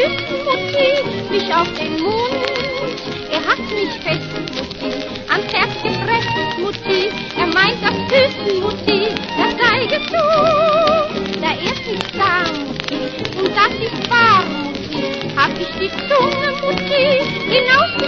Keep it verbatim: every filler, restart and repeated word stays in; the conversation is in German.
küssen, Mutti, mich auf den Mund. Er hat mich fest, Mutti, ans Herz gepresst, Mutti. Er meint das Küssen, Mutti, das sei geflogen. Da er nicht da, Mutti, und das ist wahr, Mutti, hab ich die Zunge, Mutti, hinaus